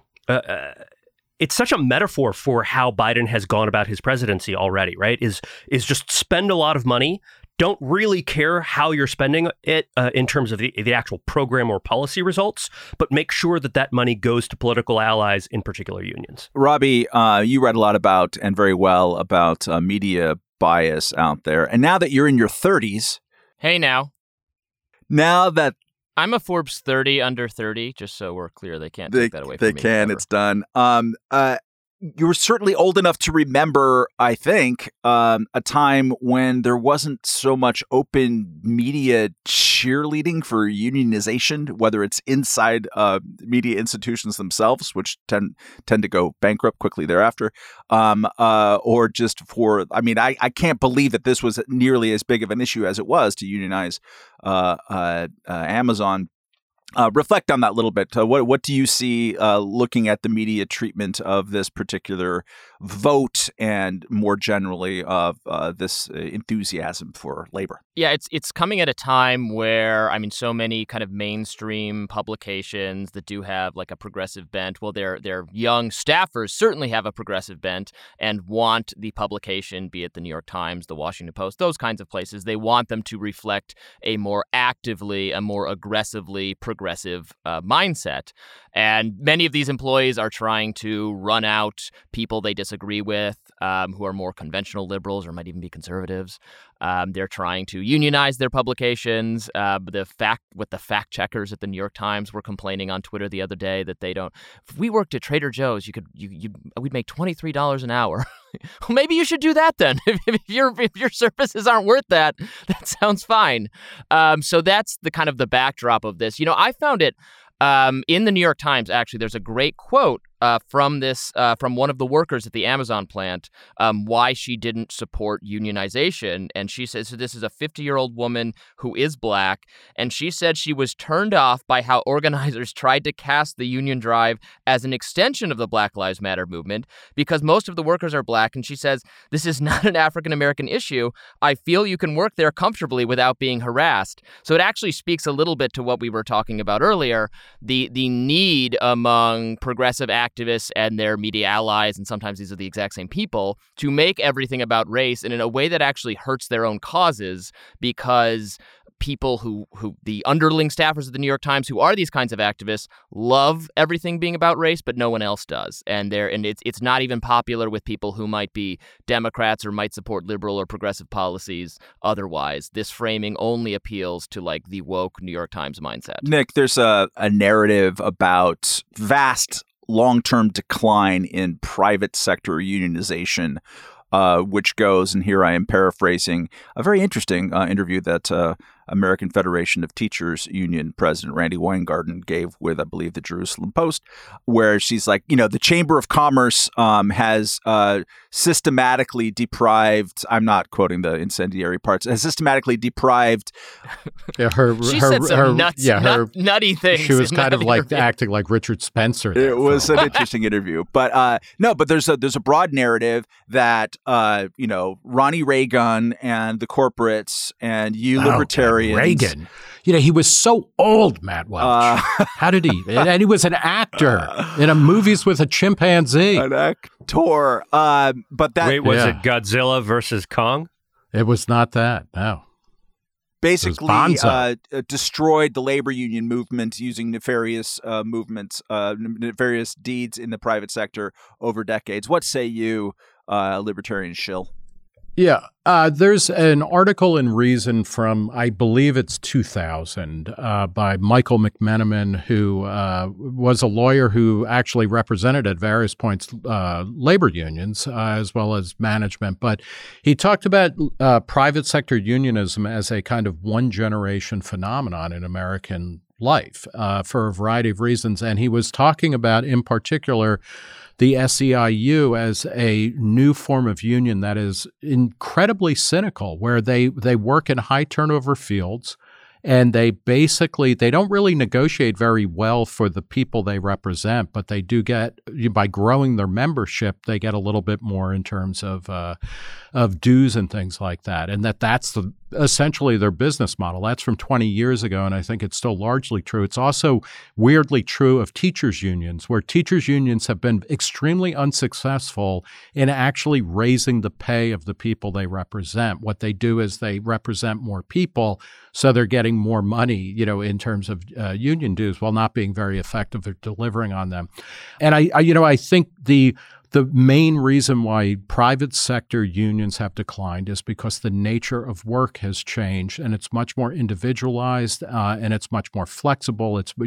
metaphor for how Biden has gone about his presidency already, right? Is just spend a lot of money, don't really care how you're spending it in terms of the actual program or policy results, but make sure that money goes to political allies, in particular unions. Robbie, you read a lot about and very well about media bias out there. And now that you're in your 30s. Hey, now that I'm a Forbes 30 under 30, just so we're clear. They can't take that away from me. They can. Ever. It's done. You were certainly old enough to remember, I think, a time when there wasn't so much open media cheerleading for unionization, whether it's inside media institutions themselves, which tend to go bankrupt quickly thereafter, or just for, I can't believe that this was nearly as big of an issue as it was to unionize Amazon. Reflect on that a little bit. What do you see looking at the media treatment of this particular vote and more generally of this enthusiasm for labor? Yeah, it's coming at a time where, so many kind of mainstream publications that do have like a progressive bent, well, their young staffers certainly have a progressive bent and want the publication, be it the New York Times, the Washington Post, those kinds of places, they want them to reflect a more aggressively progressive mindset. And many of these employees are trying to run out people they disagree with, who are more conventional liberals or might even be conservatives. They're trying to unionize their publications. The fact checkers at the New York Times were complaining on Twitter the other day that they don't. If we worked at Trader Joe's, we'd make $23 an hour. Well, maybe you should do that then. If your services aren't worth that, that sounds fine. So that's the kind of the backdrop of this. I found it in the New York Times. Actually, there's a great quote from one of the workers at the Amazon plant, why she didn't support unionization. And she says, so this is a 50-year-old woman who is black, and she said she was turned off by how organizers tried to cast the union drive as an extension of the Black Lives Matter movement because most of the workers are black. And she says, this is not an African-American issue. I feel you can work there comfortably without being harassed. So it actually speaks a little bit to what we were talking about earlier, the need among progressive activists and their media allies, and sometimes these are the exact same people, to make everything about race and in a way that actually hurts their own causes, because people who the underling staffers at the New York Times, who are these kinds of activists, love everything being about race, but no one else does. And it's not even popular with people who might be Democrats or might support liberal or progressive policies otherwise. This framing only appeals to like the woke New York Times mindset. Nick, there's a narrative about vast long-term decline in private sector unionization, which goes, and here I am paraphrasing, a very interesting interview that American Federation of Teachers Union President Randi Weingarten gave with, I believe, the Jerusalem Post, where she's like, the Chamber of Commerce has systematically deprived, I'm not quoting the incendiary parts, has systematically deprived. Yeah, she said some nutty things. She was kind of like acting like Richard Spencer. It was an interesting interview. But but there's a broad narrative that, Ronnie Reagan and the corporates and you libertarians. Reagan. He was so old, Matt Welch. How did he? And he was an actor in movies with a chimpanzee. An actor. But that. Wait, was it Godzilla versus Kong? It was not that. No. basically destroyed the labor union movement using nefarious nefarious deeds in the private sector over decades. What say you, libertarian shill? Yeah, there's an article in Reason from, I believe it's 2000, by Michael McMenamin, who was a lawyer who actually represented at various points labor unions as well as management. But he talked about private sector unionism as a kind of one-generation phenomenon in American life for a variety of reasons. And he was talking about, in particular, the SEIU as a new form of union that is incredibly cynical, where they work in high turnover fields, and they don't really negotiate very well for the people they represent, but they do get, by growing their membership, they get a little bit more in terms of dues and things like that. And that's essentially their business model. That's from 20 years ago, and I think it's still largely true. It's also weirdly true of teachers' unions, where teachers' unions have been extremely unsuccessful in actually raising the pay of the people they represent. What they do is they represent more people, so they're getting more money, in terms of union dues, while not being very effective at delivering on them. And I think the main reason why private sector unions have declined is because the nature of work has changed, and it's much more individualized and it's much more flexible. It's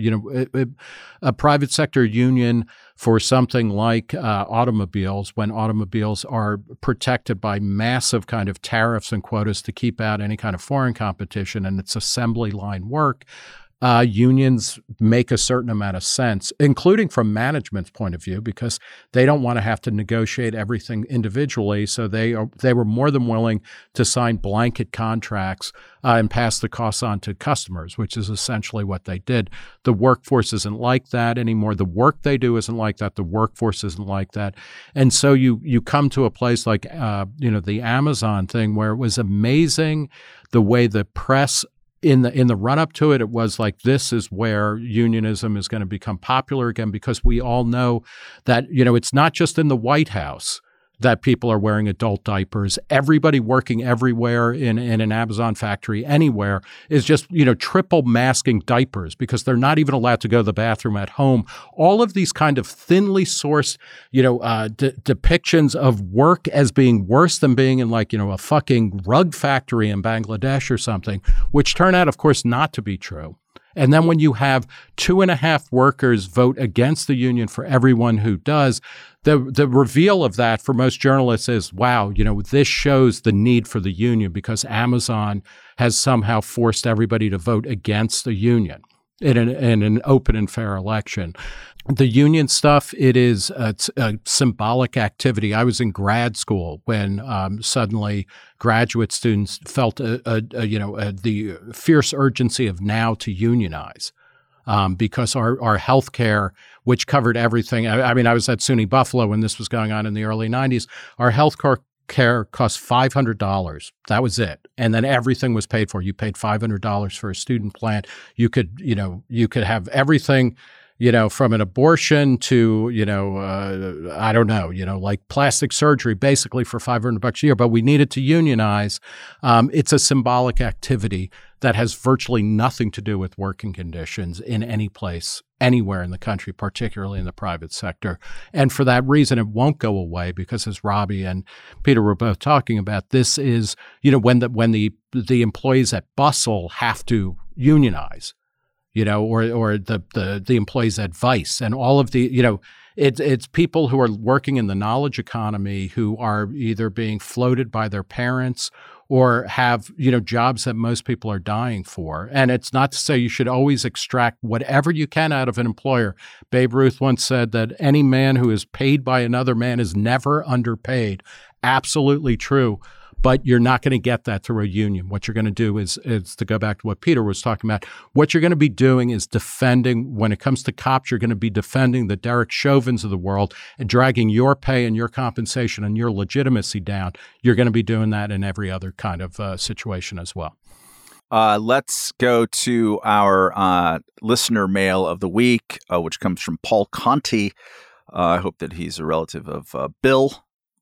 a private sector union for something like automobiles, when automobiles are protected by massive kind of tariffs and quotas to keep out any kind of foreign competition, and it's assembly line work. Unions make a certain amount of sense, including from management's point of view, because they don't want to have to negotiate everything individually. So they were more than willing to sign blanket contracts and pass the costs on to customers, which is essentially what they did. The workforce isn't like that anymore. The work they do isn't like that. The workforce isn't like that. And so you come to a place like the Amazon thing, where it was amazing the way the press in the run-up to it was like, this is where unionism is going to become popular again, because we all know that, it's not just in the White House that people are wearing adult diapers. Everybody working everywhere in an Amazon factory anywhere is just, triple masking diapers, because they're not even allowed to go to the bathroom at home. All of these kind of thinly sourced, depictions of work as being worse than being in a fucking rug factory in Bangladesh or something, which turn out, of course, not to be true. And then when you have 2.5 workers vote against the union for everyone who does, the reveal of that for most journalists is, wow, this shows the need for the union, because Amazon has somehow forced everybody to vote against the union in an open and fair election. The union stuff, it is a symbolic activity. I was in grad school when suddenly graduate students felt the fierce urgency of now to unionize, because our health care, which covered everything. I was at SUNY Buffalo when this was going on in the early 90s. Our health care cost $500. That was it. And then everything was paid for. You paid $500 for a student plan. You could have everything, from an abortion to, like plastic surgery, basically for $500 a year. But we needed to unionize. It's a symbolic activity that has virtually nothing to do with working conditions in any place, anywhere in the country, particularly in the private sector. And for that reason, it won't go away, because as Robbie and Peter were both talking about, this is, when the employees at Bustle have to unionize, or the employees at Vice, and all of the, it's people who are working in the knowledge economy who are either being floated by their parents or have, jobs that most people are dying for. And it's not to say you should always extract whatever you can out of an employer. Babe Ruth once said that any man who is paid by another man is never underpaid. Absolutely true. But you're not going to get that through a union. What you're going to do is to go back to what Peter was talking about, what you're going to be doing is defending, when it comes to cops, you're going to be defending the Derek Chauvins of the world and dragging your pay and your compensation and your legitimacy down. You're going to be doing that in every other kind of situation as well. Let's go to our listener mail of the week, which comes from Paul Conti. I hope that he's a relative of Bill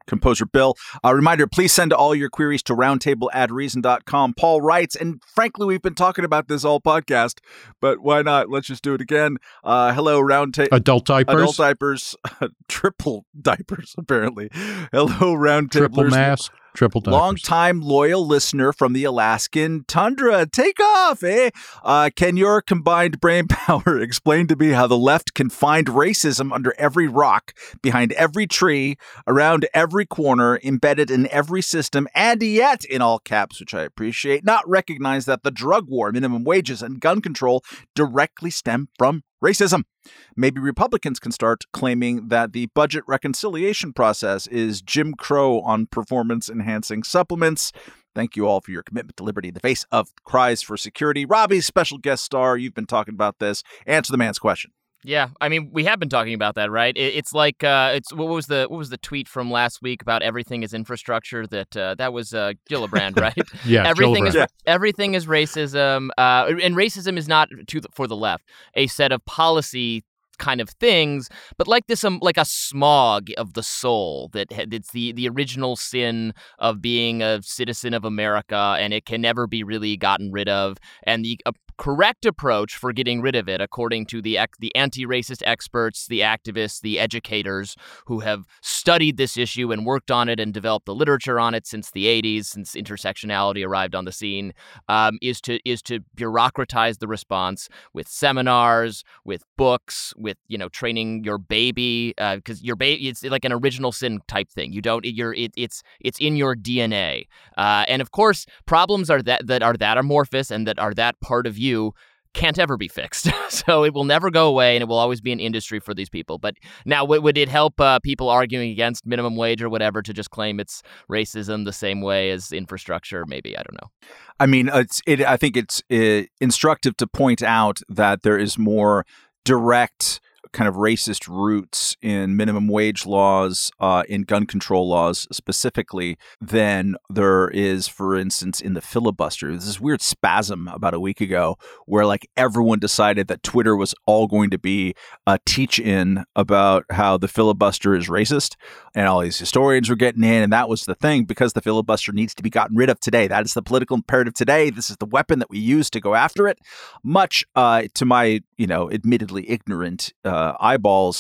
composer Bill. A reminder, please send all your queries to roundtable@reason.com. Paul writes, and frankly, we've been talking about this all podcast, but why not? Let's just do it again. Hello, Roundtable. Adult diapers? Adult diapers. Triple diapers, apparently. Hello, Roundtablers. Triple mask. Triple diapers. Long-time loyal listener from the Alaskan tundra. Take off, eh? Can your combined brain power explain to me how the left can find racism under every rock, behind every tree, around every corner, embedded in every system, and yet, in all caps, which I appreciate, not recognize that the drug war, minimum wages, and gun control directly stem from racism? Maybe Republicans can start claiming that the budget reconciliation process is Jim Crow on performance-enhancing supplements. Thank you all for your commitment to liberty in the face of cries for security. Robbie, special guest star, you've been talking about this. Answer the man's question. Yeah, I mean, we have been talking about that, right? It's like what was the tweet from last week about everything is infrastructure? That was Gillibrand, right? Yeah, everything Gillibrand. Everything is racism, and racism is not for the left a set of policy kind of things, but like this, like a smog of the soul that it's the original sin of being a citizen of America, and it can never be really gotten rid of. And the correct approach for getting rid of it, according to the anti-racist experts, the activists, the educators who have studied this issue and worked on it and developed the literature on it since the 80s, since intersectionality arrived on the scene, is to bureaucratize the response with seminars, with books, with training your baby, because your baby, it's like an original sin type thing. It's in your DNA, and of course problems are that are amorphous and that are that part of you can't ever be fixed. So it will never go away, and it will always be an industry for these people. But now, would it help people arguing against minimum wage or whatever to just claim it's racism the same way as infrastructure? Maybe, I don't know. I mean, I think it's instructive to point out that there is more direct kind of racist roots in minimum wage laws, in gun control laws specifically, than there is, for instance, in the filibuster. There's this weird spasm about a week ago where like everyone decided that Twitter was all going to be a teach-in about how the filibuster is racist, and all these historians were getting in, and that was the thing, because the filibuster needs to be gotten rid of today. That is the political imperative today. This is the weapon that we use to go after it. Much to my, admittedly ignorant eyeballs,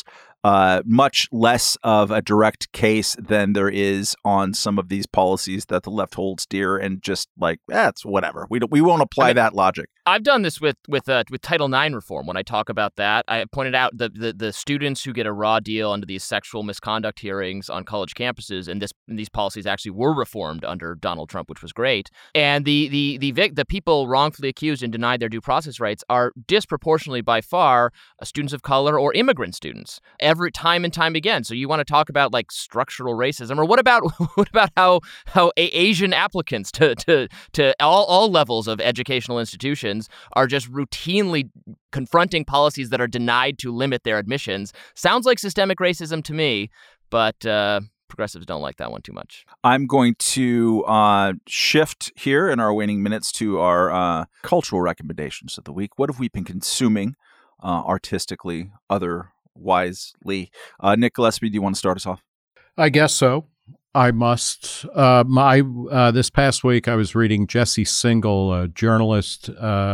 much less of a direct case than there is on some of these policies that the left holds dear, and just like, it's whatever. We won't apply that logic. I've done this with Title IX reform. When I talk about that, I pointed out the students who get a raw deal under these sexual misconduct hearings on college campuses, and these policies actually were reformed under Donald Trump, which was great. And the people wrongfully accused and denied their due process rights are disproportionately by far students of color or immigrant students. Every time and time again. So you want to talk about like structural racism, or what about how Asian applicants to all levels of educational institutions are just routinely confronting policies that are denied to limit their admissions? Sounds like systemic racism to me, but progressives don't like that one too much. I'm going to shift here in our waning minutes to our cultural recommendations of the week. What have we been consuming artistically, otherwisely? Nick Gillespie, do you want to start us off? I guess so. I must. This past week, I was reading Jesse Singal, a journalist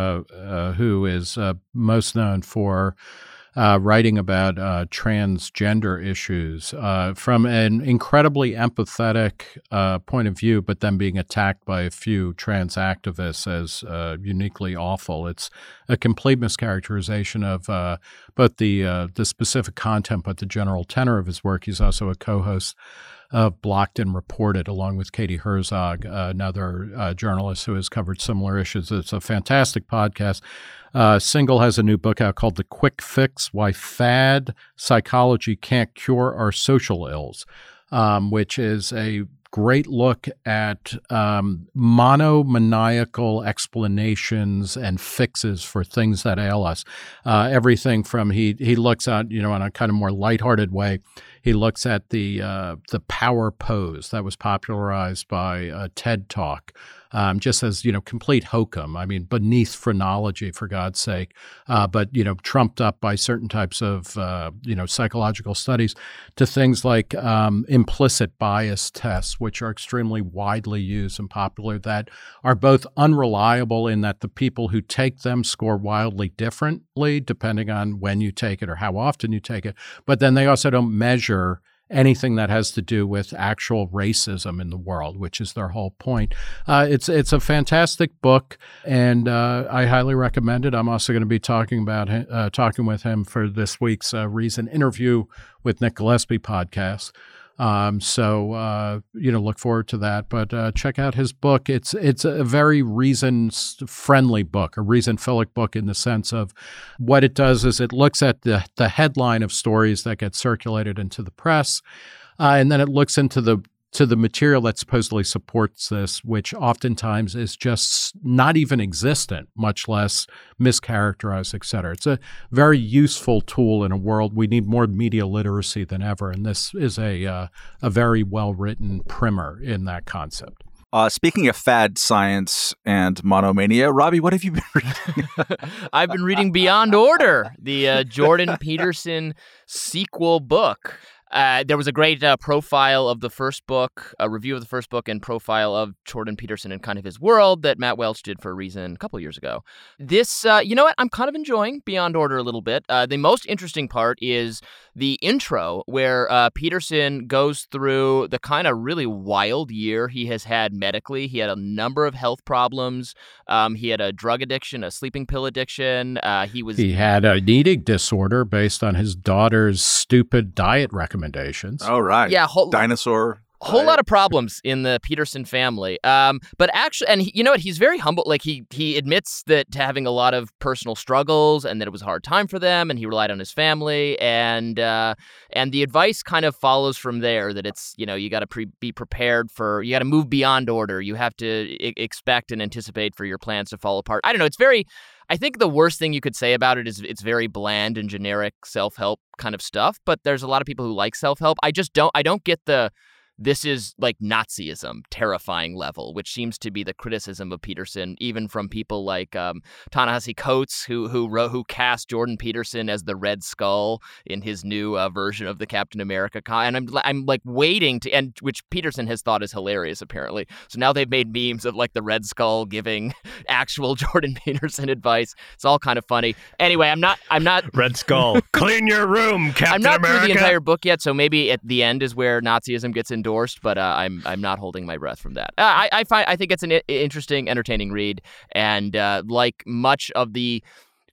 who is most known for writing about transgender issues from an incredibly empathetic point of view, but then being attacked by a few trans activists as uniquely awful. It's a complete mischaracterization of both the specific content, but the general tenor of his work. He's also a co-host of Blocked and Reported, along with Katie Herzog, another journalist who has covered similar issues. It's a fantastic podcast. Singal has a new book out called The Quick Fix: Why Fad Psychology Can't Cure Our Social Ills, which is a great look at monomaniacal explanations and fixes for things that ail us. Everything from he looks at, in a kind of more lighthearted way. He looks at the power pose that was popularized by TED Talk. Just as, complete hokum. I mean, beneath phrenology, for God's sake, but, trumped up by certain types of, psychological studies, to things like implicit bias tests, which are extremely widely used and popular, that are both unreliable in that the people who take them score wildly differently depending on when you take it or how often you take it, but then they also don't measure anything that has to do with actual racism in the world, which is their whole point. It's a fantastic book, and I highly recommend it. I'm also going to be talking with him for this week's Reason interview with Nick Gillespie podcast. So look forward to that. But check out his book. It's a very reason-friendly book, a reason-philic book in the sense of what it does is it looks at the headline of stories that get circulated into the press, and then it looks into the material that supposedly supports this, which oftentimes is just not even existent, much less mischaracterized, et cetera. It's a very useful tool in a world. We need more media literacy than ever, and this is a very well-written primer in that concept. Speaking of fad science and monomania, Robbie, what have you been reading? I've been reading Beyond Order, the Jordan Peterson sequel book. There was a great profile of the first book, a review of the first book and profile of Jordan Peterson and kind of his world that Matt Welch did for a Reason a couple of years ago. This, you know what, I'm kind of enjoying Beyond Order a little bit. The most interesting part is the intro where Peterson goes through the kind of really wild year he has had medically. He had a number of health problems. He had a drug addiction, a sleeping pill addiction. He had an eating disorder based on his daughter's stupid diet recommendations. Oh, right. Yeah. Dinosaur. Whole lot of problems in the Peterson family. But actually, and you know what? He's very humble. Like he admits that to having a lot of personal struggles and that it was a hard time for them, and he relied on his family. And the advice kind of follows from there that it's, you got to be prepared for, you got to move beyond order. You have to expect and anticipate for your plans to fall apart. I don't know. I think the worst thing you could say about it is it's very bland and generic self-help kind of stuff. But there's a lot of people who like self-help. I don't get this is like Nazism, terrifying level, which seems to be the criticism of Peterson, even from people like Ta-Nehisi Coates, who cast Jordan Peterson as the Red Skull in his new version of the Captain America. And I'm like waiting to, and which Peterson has thought is hilarious apparently. So now they've made memes of like the Red Skull giving actual Jordan Peterson advice. It's all kind of funny. Anyway, I'm not Red Skull, clean your room, Captain I'm not America. through the entire book yet, so maybe at the end is where Nazism gets endorsed. But I'm not holding my breath from that. I think it's an interesting, entertaining read, and like much of the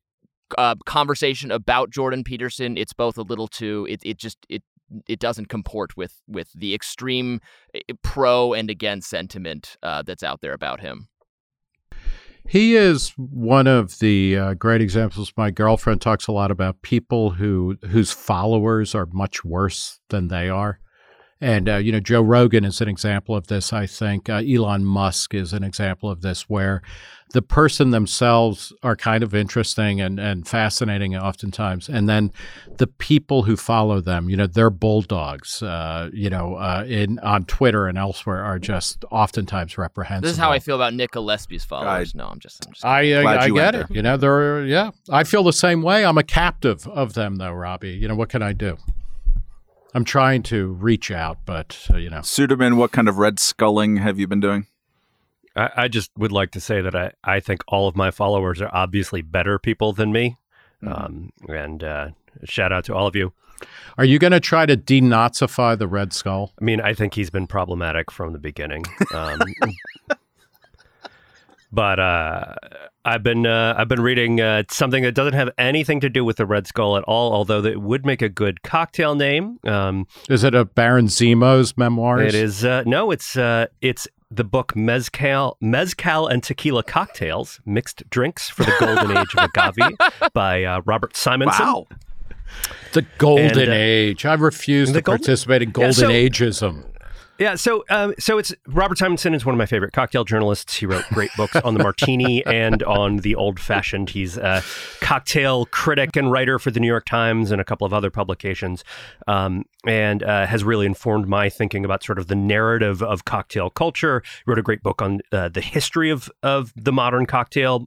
conversation about Jordan Peterson, it's both a little too. It doesn't comport with the extreme pro and against sentiment that's out there about him. He is one of the great examples. My girlfriend talks a lot about people whose followers are much worse than they are. And, Joe Rogan is an example of this, I think. Elon Musk is an example of this, where the person themselves are kind of interesting and fascinating oftentimes. And then the people who follow them, their bulldogs, on Twitter and elsewhere are just oftentimes reprehensible. This is how I feel about Nick Gillespie's followers. I'm just I get it. I feel the same way. I'm a captive of them, though, Robbie. What can I do? I'm trying to reach out, but, Suderman, what kind of red sculling have you been doing? I just would like to say that I think all of my followers are obviously better people than me. Mm-hmm. And shout out to all of you. Are you going to try to denazify the Red Skull? I mean, I think he's been problematic from the beginning. But I've been reading something that doesn't have anything to do with the Red Skull at all, although it would make a good cocktail name. Is it a Baron Zemo's memoirs? It is. No, it's the book Mezcal and Tequila Cocktails, Mixed Drinks for the Golden Age of Agave by Robert Simonson. Wow. The Golden Age. I refuse to participate in Golden Ageism. Yeah, so it's Robert Simonson is one of my favorite cocktail journalists. He wrote great books on the martini and on the old-fashioned. He's a cocktail critic and writer for the New York Times and a couple of other publications, and has really informed my thinking about sort of the narrative of cocktail culture. He wrote a great book on the history of the modern cocktail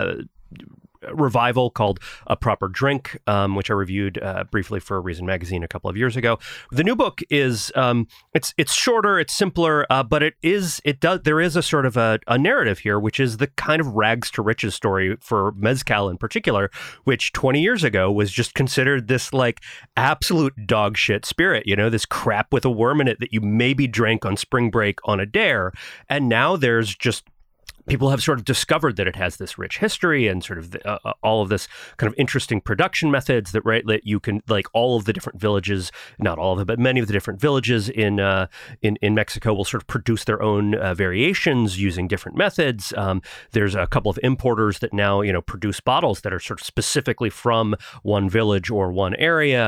revival called A Proper Drink, which I reviewed briefly for Reason Magazine a couple of years ago. The new book is it's shorter, it's simpler, but there is a sort of a narrative here, which is the kind of rags to riches story for mezcal in particular, which 20 years ago was just considered this like absolute dog shit spirit, this crap with a worm in it that you maybe drank on spring break on a dare, and now there's just people have sort of discovered that it has this rich history and sort of all of this kind of interesting production methods that you can, like, all of the different villages, not all of them, but many of the different villages in Mexico will sort of produce their own variations using different methods. There's a couple of importers that now, produce bottles that are sort of specifically from one village or one area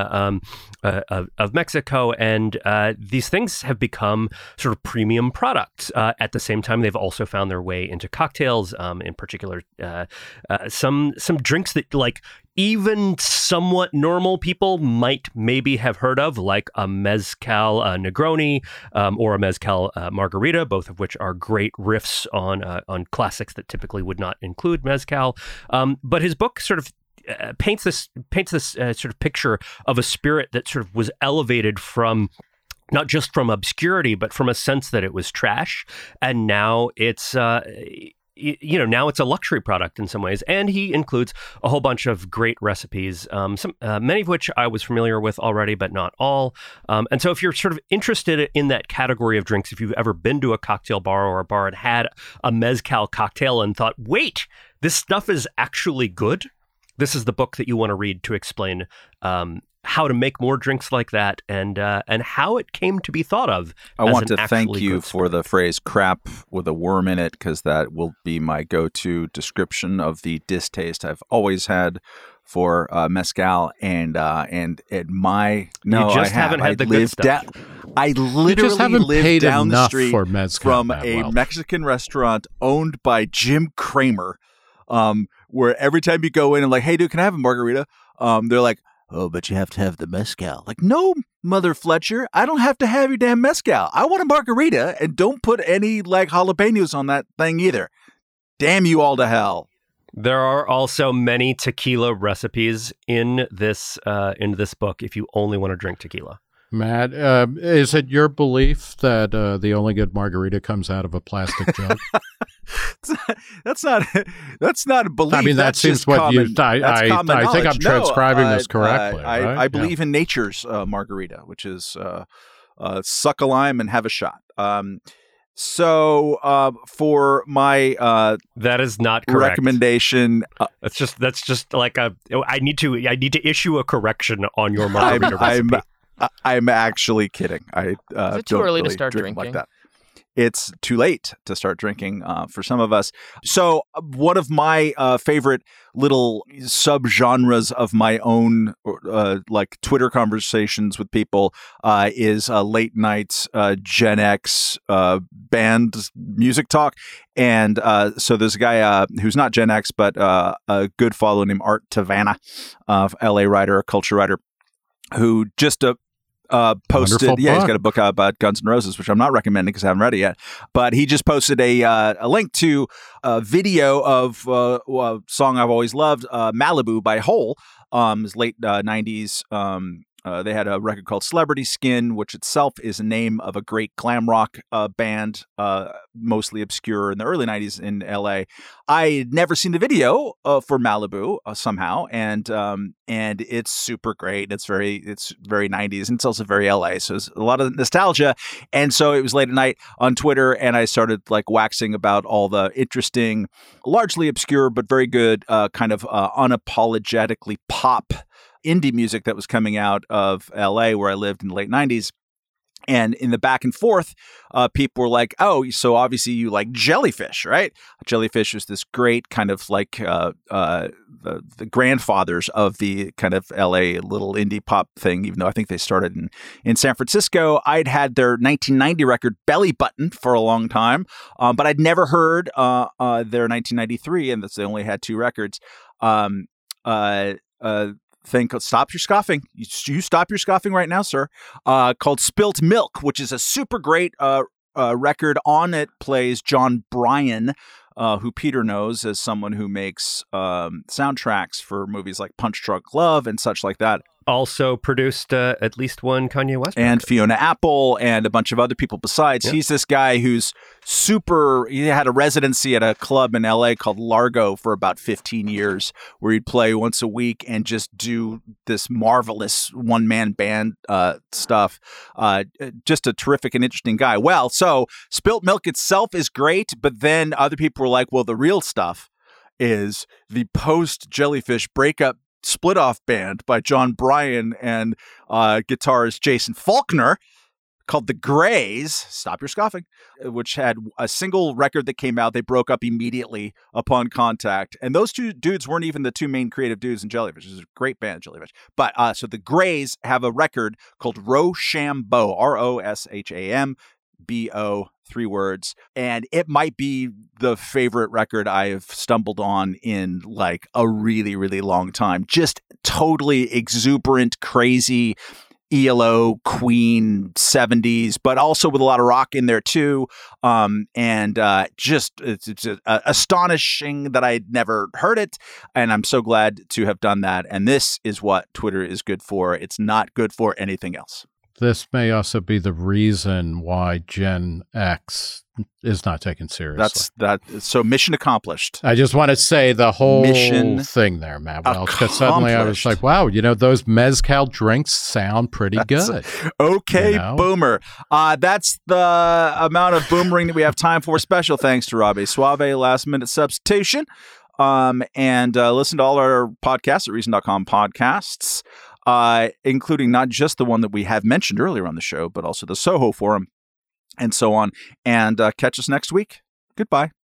of Mexico. And these things have become sort of premium products. At the same time, they've also found their way into cocktails, in particular, some drinks that like even somewhat normal people might maybe have heard of, like a mezcal Negroni or a mezcal margarita, both of which are great riffs on classics that typically would not include mezcal. But his book sort of paints this sort of picture of a spirit that sort of was elevated from not just from obscurity, but from a sense that it was trash. And now it's, now it's a luxury product in some ways. And he includes a whole bunch of great recipes, many of which I was familiar with already, but not all. And so if you're sort of interested in that category of drinks, if you've ever been to a cocktail bar or a bar and had a mezcal cocktail and thought, wait, this stuff is actually good, this is the book that you want to read to explain how to make more drinks like that, and how it came to be thought of. I want to thank you for the phrase "crap with a worm in it," because that will be my go-to description of the distaste I've always had for mezcal. And at my no, you just haven't had the good stuff. I literally live down the street from a well. Mexican restaurant owned by Jim Cramer, where every time you go in and like, hey, dude, can I have a margarita? They're like, oh, but you have to have the mezcal. Like, no, Mother Fletcher, I don't have to have your damn mezcal. I want a margarita, and don't put any, like, jalapenos on that thing either. Damn you all to hell. There are also many tequila recipes in this book if you only want to drink tequila. Matt, is it your belief that the only good margarita comes out of a plastic jug? That's not a belief. I mean, that's seems just what common, you. I think I'm transcribing this correctly. Right? I believe in nature's margarita, which is suck a lime and have a shot. So for my that is not correct. Recommendation, that's just like I need to issue a correction on your margarita recipe. I'm actually kidding. Is it too early to start drinking like that? It's too late to start drinking for some of us. So one of my favorite little subgenres of my own like Twitter conversations with people is late night Gen X band music talk. And so there's a guy who's not Gen X, but a good follow named Art Tavanna, LA writer, a culture writer, who just posted, he's got a book out about Guns N' Roses, which I'm not recommending because I haven't read it yet. But he just posted a link to a video of a song I've always loved, Malibu by Hole. His late 90s. They had a record called Celebrity Skin, which itself is a name of a great glam rock band, mostly obscure in the early 90s in LA. I had never seen the video for Malibu somehow, and it's super great. It's very 90s, and it's also very LA, so it's a lot of nostalgia. And so it was late at night on Twitter, and I started like waxing about all the interesting, largely obscure but very good kind of unapologetically pop indie music that was coming out of LA, where I lived in the late 90s. And in the back and forth, people were like, oh, so obviously you like Jellyfish, right? Jellyfish was this great kind of like the grandfathers of the kind of LA little indie pop thing, even though I think they started in San Francisco. I'd had their 1990 record Belly Button for a long time, but I'd never heard their 1993, and they only had 2 records. Thing called Stop Your Scoffing. You stop your scoffing right now, sir. Called Spilt Milk, which is a super great record. On it plays John Bryan, who Peter knows as someone who makes soundtracks for movies like Punch Drunk Love and such like that. Also produced at least one Kanye West and record. Fiona Apple and a bunch of other people besides. Yep. He's this guy who's he had a residency at a club in LA called Largo for about 15 years, where he'd play once a week and just do this marvelous one-man band stuff. Just a terrific and interesting guy. Well, so Spilt Milk itself is great, but then other people were like, well, the real stuff is the post-Jellyfish breakup split-off band by John Bryan and guitarist Jason Faulkner called The Grays, Stop Your Scoffing, which had a single record that came out. They broke up immediately upon contact. And those 2 dudes weren't even the 2 main creative dudes in Jellyfish. It was a great band, Jellyfish. But so The Grays have a record called Rochambeau, Roshambo, 3 words, and it might be the favorite record I've stumbled on in like a really, really long time. Just totally exuberant, crazy ELO, Queen, 70s, but also with a lot of rock in there too. Just it's astonishing that I'd never heard it, and I'm so glad to have done that. And this is what Twitter is good for. It's not good for anything else. This may also be the reason why Gen X is not taken seriously. So mission accomplished. I just want to say the whole thing there, Matt Welch, because suddenly I was like, wow, those mezcal drinks sound pretty good. Okay, boomer. That's the amount of boomering that we have time for. Special thanks to Robbie Suave, last minute substitution. And listen to all our podcasts at Reason.com podcasts. Including not just the one that we have mentioned earlier on the show, but also the Soho Forum and so on. And catch us next week. Goodbye.